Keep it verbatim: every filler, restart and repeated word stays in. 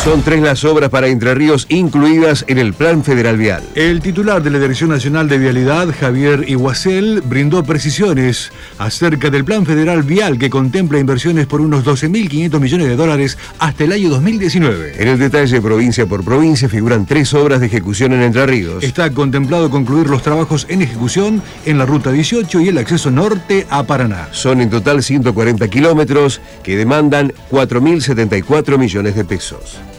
Son tres las obras para Entre Ríos incluidas en el Plan Federal Vial. El titular de la Dirección Nacional de Vialidad, Javier Iguacel, brindó precisiones acerca del Plan Federal Vial que contempla inversiones por unos doce mil quinientos millones de dólares hasta el año dos mil diecinueve. En el detalle, provincia por provincia, figuran tres obras de ejecución en Entre Ríos. Está contemplado concluir los trabajos en ejecución en la Ruta dieciocho y el acceso norte a Paraná. Son en total ciento cuarenta kilómetros que demandan cuatro mil setenta y cuatro millones de pesos.